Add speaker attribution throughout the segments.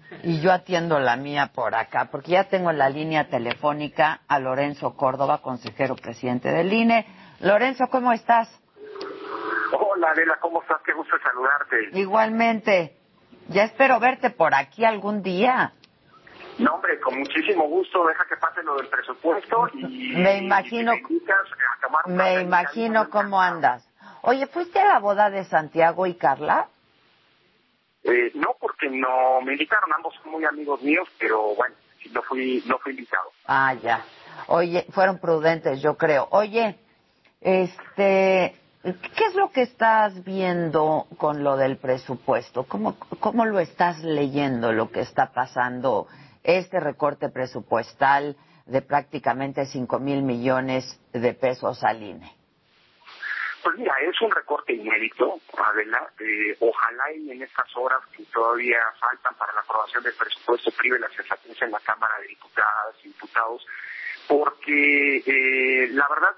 Speaker 1: y yo atiendo la mía por acá, porque ya tengo en la línea telefónica a Lorenzo Córdoba, consejero presidente del INE. Lorenzo, ¿cómo estás?
Speaker 2: Hola, Adela, ¿cómo estás? Qué gusto saludarte.
Speaker 1: Igualmente. Ya espero verte por aquí algún día.
Speaker 2: No, hombre, con muchísimo gusto. Deja que pase lo del presupuesto y
Speaker 1: me imagino,
Speaker 2: y me invitas a tomar un
Speaker 1: me imagino cómo andas. Oye, ¿fuiste a la boda de Santiago y Carla?
Speaker 2: No, porque no me invitaron. Ambos son muy amigos míos, pero bueno, no fui invitado.
Speaker 1: Ah, ya. Oye, fueron prudentes, yo creo. Oye, ¿qué es lo que estás viendo con lo del presupuesto? ¿Cómo lo estás leyendo, lo que está pasando, este recorte presupuestal de prácticamente 5,000 millones de pesos al INE?
Speaker 2: Pues mira, es un recorte inédito, Adela. Ojalá y en estas horas que todavía faltan para la aprobación del presupuesto prive la sensatez en la Cámara de Diputadas y Diputados, porque la verdad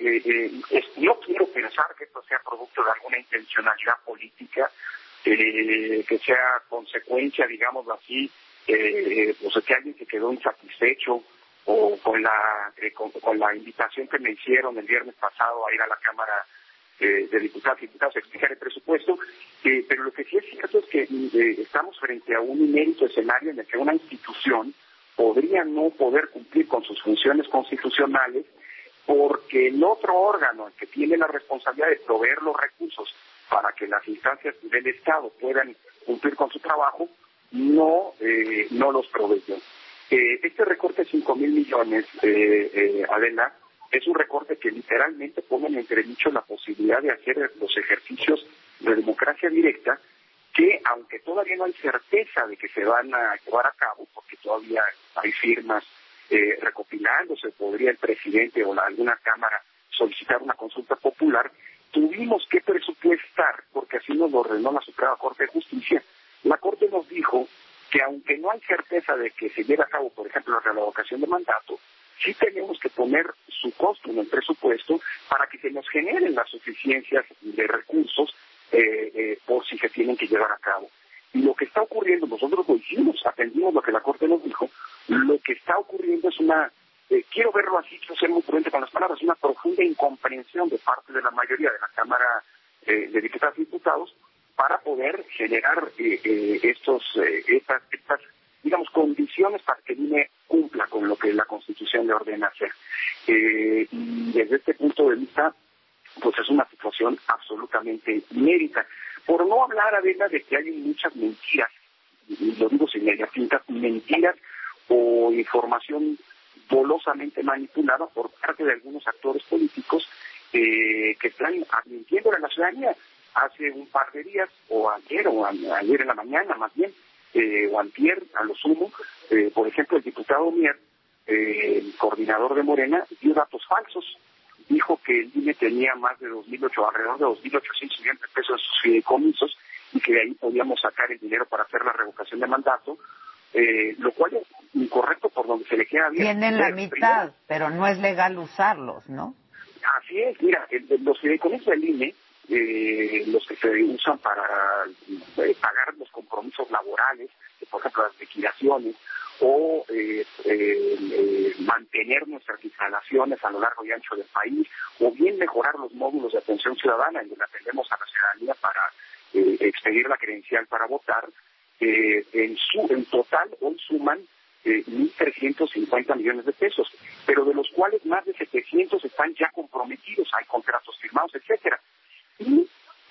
Speaker 2: no quiero pensar que esto sea producto de alguna intencionalidad política, que sea consecuencia, digámoslo así, pues de que alguien se quedó insatisfecho o con la invitación que me hicieron el viernes pasado a ir a la Cámara de Diputados y Diputadas a explicar el presupuesto, pero lo que sí es cierto es que estamos frente a un inédito escenario en el que una institución podría no poder cumplir con sus funciones constitucionales porque el otro órgano el que tiene la responsabilidad de proveer los recursos para que las instancias del Estado puedan cumplir con su trabajo no los proveyó. Este recorte de 5,000 millones, Adela, es un recorte que literalmente pone en entredicho la posibilidad de hacer los ejercicios de democracia directa que, aunque todavía no hay certeza de que se van a llevar a cabo, porque todavía hay firmas recopilándose, podría el presidente o alguna cámara solicitar una consulta popular, tuvimos que presupuestar, porque así nos lo ordenó la Suprema Corte de Justicia. La Corte nos dijo que aunque no hay certeza de que se lleve a cabo, por ejemplo, la revocación de mandato, sí tenemos que poner su costo en el presupuesto para que se nos generen las suficiencias de recursos por si se tienen que llevar a cabo. Y lo que está ocurriendo, nosotros lo hicimos, atendimos lo que la Corte nos dijo, lo que está ocurriendo es quiero verlo así, quiero ser muy prudente con las palabras, una profunda incomprensión de parte de la mayoría de la Cámara de Diputadas y Diputados para poder generar estas digamos, condiciones para que el INE cumpla con lo que la Constitución le ordena hacer. Y desde este punto de vista, pues es una situación absolutamente inédita. Por no hablar, Adela, de que hay muchas mentiras, y lo digo sin medias tintas, mentiras o información dolosamente manipulada por parte de algunos actores políticos que están admitiendo a la ciudadanía. Hace un par de días, o ayer en la mañana más bien, o antier a lo sumo, por ejemplo, el diputado Mier, el coordinador de Morena, dio datos falsos. Dijo que el INE tenía alrededor de 2.800 millones de pesos en sus fideicomisos y que de ahí podíamos sacar el dinero para hacer la revocación de mandato, lo cual es incorrecto por donde se le queda bien.
Speaker 1: Tienen la mitad, pero no es legal usarlos, ¿no?
Speaker 2: Así es, mira, los fideicomisos del INE, los que se usan para pagar los compromisos laborales, por ejemplo las liquidaciones, o mantener nuestras instalaciones a lo largo y ancho del país, o bien mejorar los módulos de atención ciudadana, en donde atendemos a la ciudadanía para expedir la credencial para votar, en total hoy suman 1.350 millones de pesos, pero de los cuales más de 700 están ya comprometidos, hay contratos firmados, etcétera. Y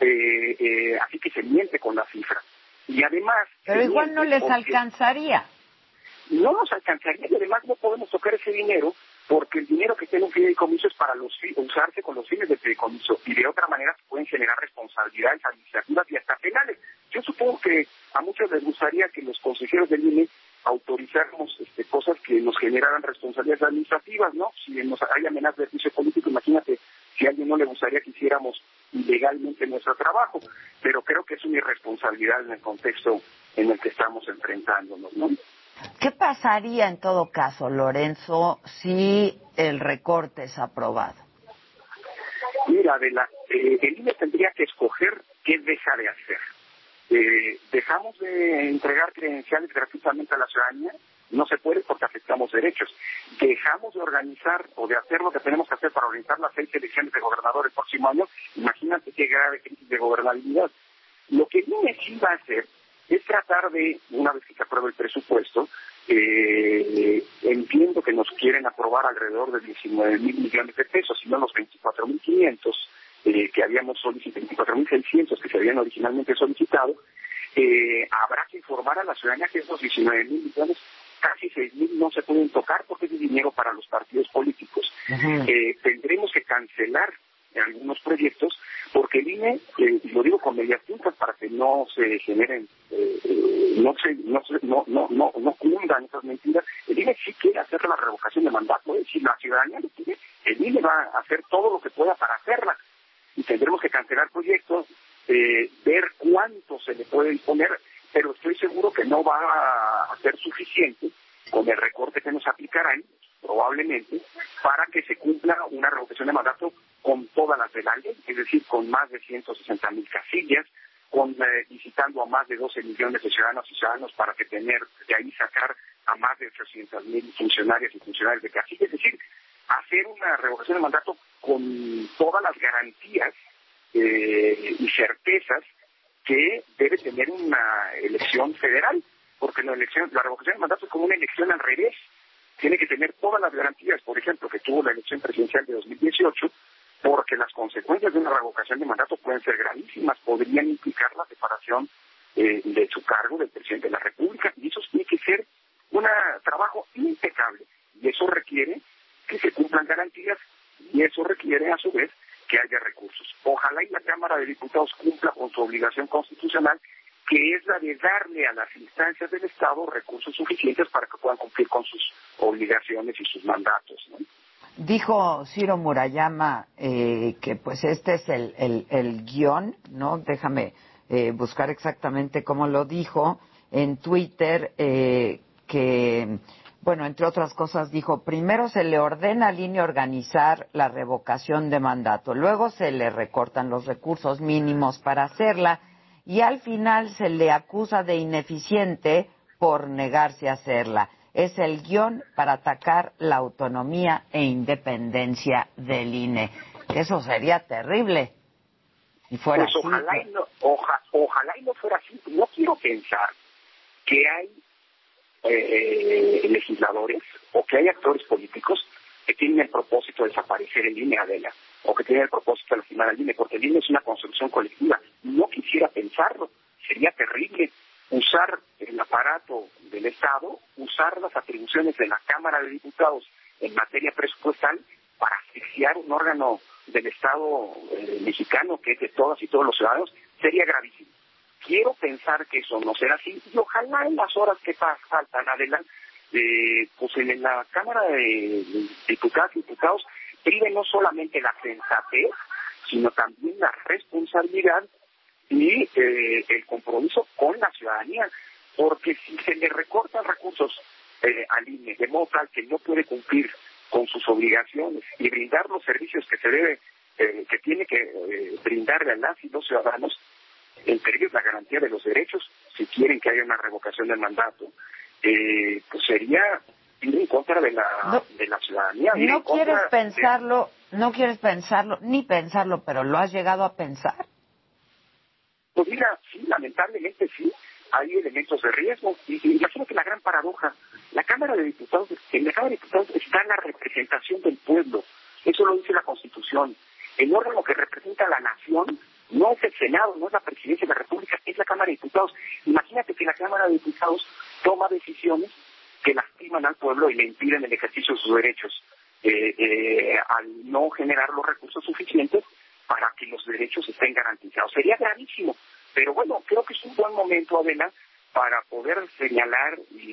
Speaker 2: así que se miente con la cifra. Y además...
Speaker 1: Pero igual no les alcanzaría.
Speaker 2: No nos alcanzaría y además no podemos tocar ese dinero porque el dinero que tiene un fideicomiso es para usarse con los fines del fideicomiso y de otra manera se pueden generar responsabilidades administrativas y hasta penales. Yo supongo que a muchos les gustaría que los consejeros del INE autorizáramos cosas que nos generaran responsabilidades administrativas, ¿no? Si hay amenazas de juicio político, imagínate si a alguien no le gustaría que hiciéramos ilegalmente nuestro trabajo, pero creo que es una irresponsabilidad en el contexto en el que estamos enfrentándonos, ¿no?
Speaker 1: ¿Qué pasaría en todo caso, Lorenzo, si el recorte es aprobado?
Speaker 2: Mira, el INE tendría que escoger qué deja de hacer. dejamos de entregar credenciales gratuitamente a la ciudadanía, no se puede porque afectamos derechos. Dejamos de organizar o de hacer lo que tenemos que hacer para organizar las 6 elecciones de gobernador el próximo año. Imagínate qué grave crisis de gobernabilidad. Lo que el INE sí va a hacer es tratar de, una vez que se apruebe el presupuesto, entiendo que nos quieren aprobar alrededor de 19,000 millones de pesos, y no los 24,500 que habíamos solicitado, 24,600 que se habían originalmente solicitado. Habrá que informar a la ciudadanía que esos 19,000 millones, casi 6,000 no se pueden tocar porque es dinero para los partidos políticos. Tendremos que cancelar algunos proyectos porque el INE, y lo digo con medias tintas para que no se generen, no cundan esas mentiras, el INE sí quiere hacer la revocación de mandato. Si la ciudadanía lo quiere, el INE va a hacer todo lo que pueda para hacerla, y tendremos que cancelar proyectos, ver cuánto se le puede disponer, pero estoy seguro que no va a ser suficiente con el recorte que nos aplicarán, probablemente, para que se cumpla una revocación de mandato con todas las de la ley, es decir, con más de 160,000 casillas, visitando a más de 12 millones de ciudadanos y ciudadanos para que de ahí sacar a más de 800,000 funcionarias y funcionarios de casilla, es decir, hacer una revocación de mandato con todas las garantías y certezas que debe tener una elección federal, porque la revocación de mandato es como una elección al revés. Tiene que tener todas las garantías, por ejemplo, que tuvo la elección presidencial de 2018, porque las consecuencias de una revocación de mandato pueden ser gravísimas, podrían implicar la separación de su cargo del presidente de la República, y eso tiene que ser un trabajo impecable, y eso requiere que se cumplan garantías, y eso requiere, a su vez, que haya recursos. Ojalá y la Cámara de Diputados cumpla con su obligación constitucional, que es la de darle a las instancias del Estado recursos suficientes para que puedan cumplir con sus obligaciones y sus mandatos, ¿no?
Speaker 1: Dijo Ciro Murayama que pues este es el guión, ¿no? Déjame buscar exactamente cómo lo dijo en Twitter, que, bueno, entre otras cosas dijo, primero se le ordena al INE organizar la revocación de mandato, luego se le recortan los recursos mínimos para hacerla y al final se le acusa de ineficiente por negarse a hacerla. Es el guión para atacar la autonomía e independencia del INE. Eso sería terrible si fuera
Speaker 2: pues
Speaker 1: así.
Speaker 2: ojalá y no fuera así. No quiero pensar que hay legisladores o que hay actores políticos que tienen el propósito de desaparecer el INE, Adela, o que tienen el propósito de lastimar al INE, porque el INE es una construcción colectiva. No quisiera pensarlo, sería terrible usar el aparato del Estado, usar las atribuciones de la Cámara de Diputados en materia presupuestal para asfixiar un órgano del Estado mexicano que es de todas y todos los ciudadanos. Sería gravísimo. Quiero pensar que eso no será así, y ojalá en las horas que faltan, adelante, pues en la Cámara de Diputadas y Diputados prive no solamente la sensatez, sino también la responsabilidad y el compromiso con la ciudadanía, porque si se le recortan recursos al INE de modo tal que no puede cumplir con sus obligaciones y brindar los servicios que se debe, que tiene que brindarle a las y los ciudadanos, entre ellos la garantía de los derechos, si quieren que haya una revocación del mandato, pues sería ir en contra de la ciudadanía.
Speaker 1: No quieres pensarlo, ni pensarlo, pero ¿lo has llegado a pensar?
Speaker 2: Pues mira, sí, lamentablemente sí, hay elementos de riesgo. Y imagínate la gran paradoja. En la Cámara de Diputados está la representación del pueblo. Eso lo dice la Constitución. El órgano que representa a la nación no es el Senado, no es la Presidencia de la República, es la Cámara de Diputados. Imagínate que la Cámara de Diputados toma decisiones que lastiman al pueblo y le impiden el ejercicio de sus derechos, al no generar los recursos suficientes para que los derechos estén garantizados. Sería gravísimo, pero bueno, creo que es un buen momento, Adela, para poder señalar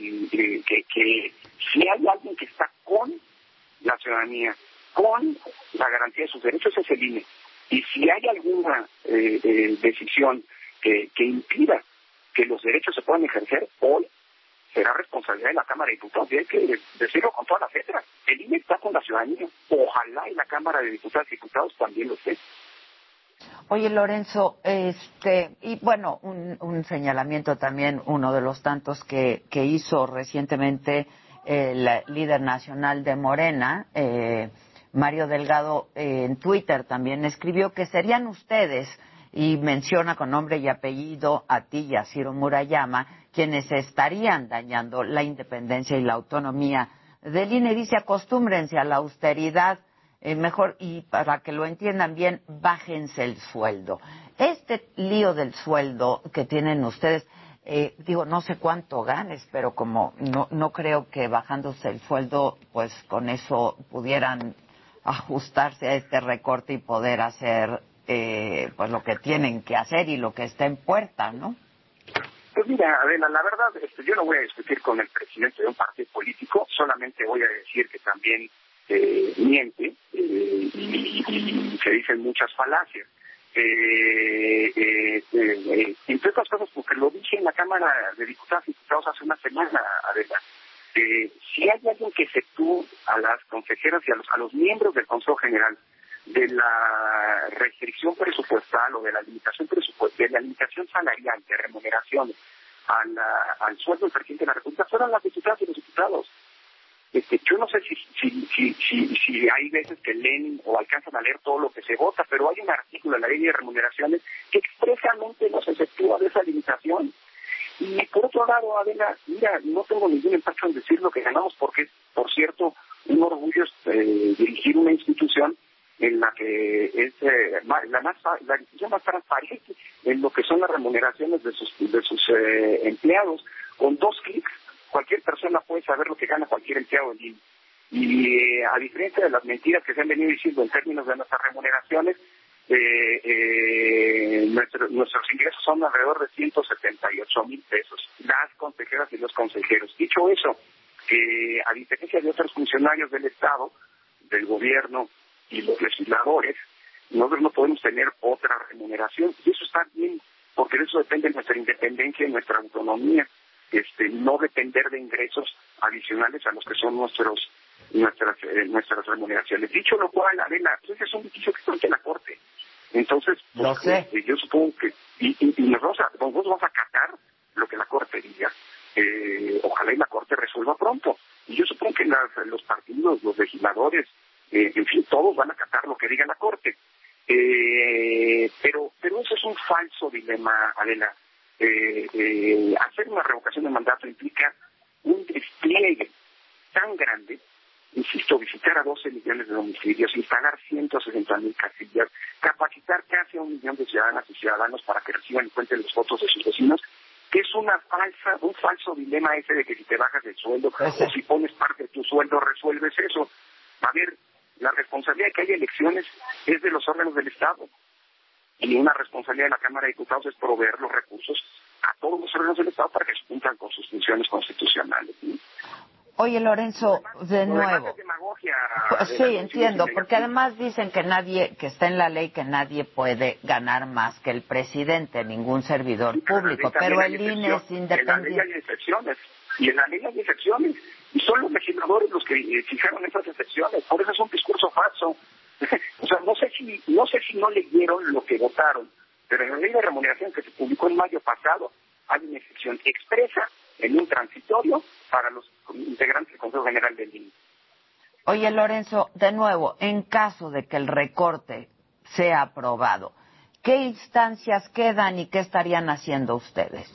Speaker 2: que si hay alguien que está con la ciudadanía, con la garantía de sus derechos, es el INE. Y si hay alguna decisión que impida que los derechos se puedan ejercer, hoy será responsabilidad de la Cámara de Diputados. Y hay que decirlo con todas las letras. El INE está con la ciudadanía. Ojalá y la Cámara de Diputadas y Diputados también lo esté.
Speaker 1: Oye, Lorenzo, y bueno, un señalamiento también, uno de los tantos que hizo recientemente el líder nacional de Morena, Mario Delgado, en Twitter también escribió que serían ustedes, y menciona con nombre y apellido a ti y a Ciro Murayama, quienes estarían dañando la independencia y la autonomía del INE. Dice, acostúmbrense a la austeridad, mejor, y para que lo entiendan bien, bájense el sueldo. Este lío del sueldo que tienen ustedes, no sé cuánto ganes, pero como no creo que bajándose el sueldo, pues con eso pudieran ajustarse a este recorte y poder hacer pues lo que tienen que hacer y lo que está en puerta, ¿no?
Speaker 2: Pues mira, Adela, la verdad, yo no voy a discutir con el presidente de un partido político, solamente voy a decir que también miente y se dicen muchas falacias. Entre otras cosas, porque lo dije en la Cámara de Diputadas y Diputados hace una semana, Adela. Si hay alguien que efectúe a las consejeras y a los miembros del Consejo General de la restricción presupuestal o de la limitación presupuestal, de la limitación salarial de remuneraciones al sueldo del presidente de la República, fueron las diputadas y los diputados. Yo no sé si hay veces que leen o alcanzan a leer todo lo que se vota, pero hay un artículo en la ley de remuneraciones que expresamente nos efectúa de esa limitación. Y por otro lado, Adela, mira, no tengo ningún empacho en decir lo que ganamos, porque es, por cierto, un orgullo dirigir una institución en la que es la institución más transparente en lo que son las remuneraciones de sus empleados. Con 2 clics, cualquier persona puede saber lo que gana cualquier empleado del INE. Y a diferencia de las mentiras que se han venido diciendo en términos de nuestras remuneraciones, nuestros ingresos son alrededor de 178,000 pesos, las consejeras y los consejeros. Dicho eso, a diferencia de otros funcionarios del Estado, del gobierno y los legisladores, nosotros no podemos tener otra remuneración, y eso está bien, porque de eso depende nuestra independencia y nuestra autonomía, no depender de ingresos adicionales a los que son nuestras remuneraciones. Dicho lo cual, Adela, pues ese es un litigio que está ante la Corte. Entonces,
Speaker 1: Lo sé.
Speaker 2: Yo supongo que y nosotros vamos a acatar lo que la Corte diga. Ojalá y la Corte resuelva pronto. Y yo supongo que los partidos, los legisladores, en fin, todos van a acatar lo que diga la Corte. Pero eso es un falso dilema, Adela. Hacer una revocación de mandato implica un despliegue tan grande, insisto, visitar a 12 millones de domicilios, instalar 160,000 casillas, capacitar casi a 1 millón de ciudadanas y ciudadanos para que reciban y cuenten los votos de sus vecinos, que es un falso dilema ese de que si te bajas el sueldo o si pones parte de tu sueldo resuelves eso. A ver, la responsabilidad de que haya elecciones es de los órganos del Estado. Y una responsabilidad de la Cámara de Diputados es proveer los recursos a todos los órganos del Estado para que se cumplan con sus funciones constitucionales, ¿sí?
Speaker 1: Oye, Lorenzo, de nuevo.
Speaker 2: Es demagogia,
Speaker 1: pues sí, entiendo, porque además dicen que está en la ley que nadie puede ganar más que el presidente, ningún servidor público, pero el INE es independiente.
Speaker 2: En la ley hay excepciones, y en la ley hay excepciones, y son los legisladores los que fijaron esas excepciones, por eso es un discurso falso. O sea, no sé si no leyeron lo que votaron, pero en la ley de remuneración que se publicó en mayo pasado hay una excepción expresa en un transitorio para los integrantes del Consejo General del INE.
Speaker 1: Oye, Lorenzo, de nuevo, en caso de que el recorte sea aprobado, ¿qué instancias quedan y qué estarían haciendo ustedes?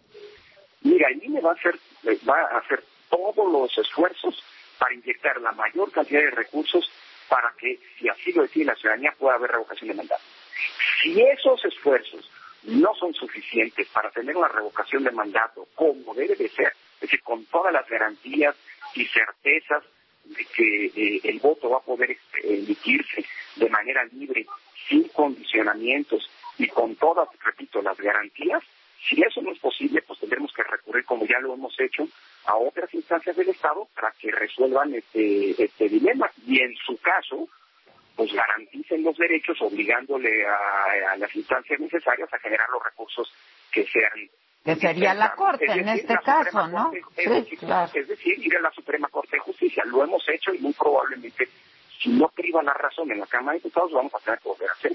Speaker 2: Mira, el INE va a hacer todos los esfuerzos para inyectar la mayor cantidad de recursos para que, si así lo decide la ciudadanía, pueda haber revocación de mandato. Si esos esfuerzos no son suficientes para tener una revocación de mandato como debe de ser, es decir, con todas las garantías y certezas de que el voto va a poder emitirse de manera libre, sin condicionamientos y con todas, repito, las garantías, si eso no es posible, pues tendremos que recurrir, como ya lo hemos hecho, a otras instancias del Estado para que resuelvan este dilema. Y en su caso, pues garanticen los derechos obligándole a las instancias necesarias a generar los recursos que sean.
Speaker 1: Que sería la Corte en este caso, ¿no?
Speaker 2: Sí, claro. Es decir, ir a la Suprema Corte de Justicia. Lo hemos hecho y muy probablemente, si no priva la razón en la Cámara de Diputados, vamos a tener que volver a hacer.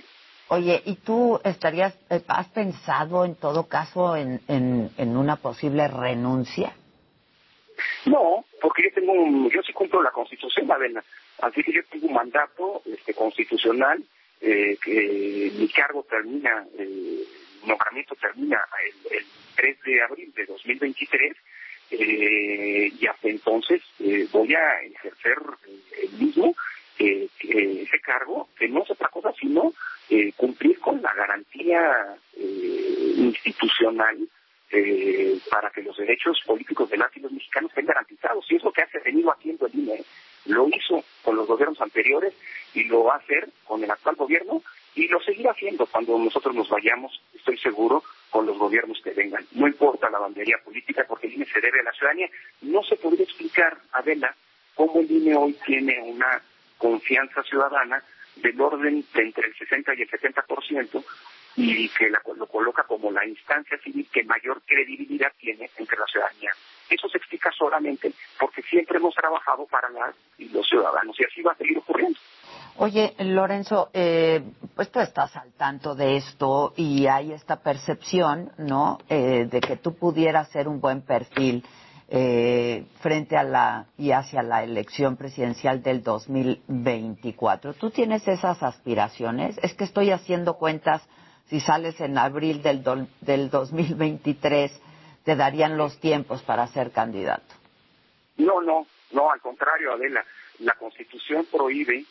Speaker 1: Oye, ¿y tú has pensado en todo caso en una posible renuncia?
Speaker 2: No, porque yo sí cumplo la Constitución, Adela. Así que yo tengo un mandato constitucional, que mi cargo termina, el nombramiento termina el 3 de abril de 2023, y hasta entonces voy a ejercer el mismo, ese cargo, que no es otra cosa sino cumplir con la garantía institucional para que los derechos políticos de las y los mexicanos estén garantizados. Y es lo que ha venido haciendo el INE. Lo hizo con los gobiernos anteriores y lo va a hacer con el actual gobierno y lo seguirá haciendo cuando nosotros nos vayamos, estoy seguro, con los gobiernos que vengan. No importa la bandería política, porque el INE se debe a la ciudadanía. No se podría explicar, Adela, cómo el INE hoy tiene una confianza ciudadana del orden de entre el 60 y el 70%, y que lo coloca como la instancia civil que mayor credibilidad tiene entre la ciudadanía. Eso se explica solamente porque siempre hemos trabajado para las y los ciudadanos, y así va a seguir ocurriendo.
Speaker 1: Oye, Lorenzo, pues tú estás al tanto de esto y hay esta percepción, ¿no?, de que tú pudieras ser un buen perfil frente a hacia la elección presidencial del 2024. ¿Tú tienes esas aspiraciones? Es que estoy haciendo cuentas. Si sales en abril del 2023, te darían los tiempos para ser candidato.
Speaker 2: No, al contrario, Adela. La Constitución prohíbe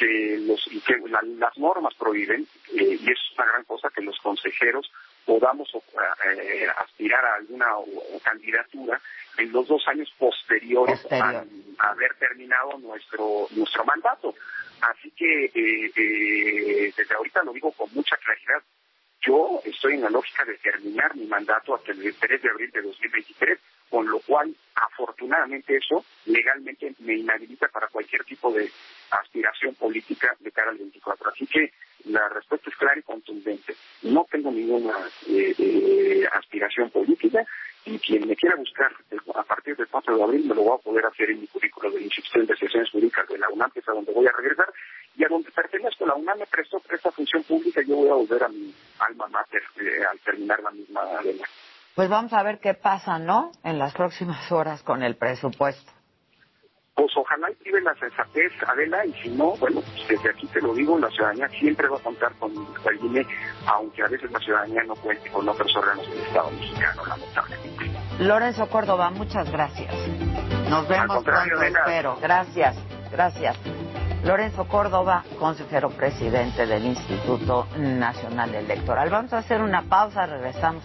Speaker 2: las normas prohíben, y es una gran cosa que los consejeros podamos aspirar a alguna candidatura en los 2 años posteriores a haber terminado nuestro mandato. Así que desde ahorita lo digo con mucha claridad. Yo estoy en la lógica de terminar mi mandato hasta el 3 de abril de 2023, con lo cual, afortunadamente, eso legalmente me inhabilita para cualquier tipo de aspiración política de cara al 24. Así que la respuesta es clara y contundente. No tengo ninguna aspiración política, y quien me quiera buscar a partir del 4 de abril me lo va a poder hacer en mi currículo de Instituto de Investigaciones Jurídicas de la UNAM, que es a donde voy a regresar, y a donde pertenezco. La UNAM me prestó esta función pública y yo voy a volver a mi alma mater al terminar la misma arena.
Speaker 1: Pues vamos a ver qué pasa, ¿no?, en las próximas horas con el presupuesto.
Speaker 2: Pues ojalá y prive la sensatez, Adela, y si no, bueno, pues desde aquí te lo digo, la ciudadanía siempre va a contar con el INE, aunque a veces la ciudadanía no cuente con otros órganos del Estado mexicano, lamentablemente.
Speaker 1: Lorenzo Córdoba, muchas gracias. Nos vemos pronto, espero. Gracias. Lorenzo Córdoba, consejero presidente del Instituto Nacional Electoral. Vamos a hacer una pausa, regresamos.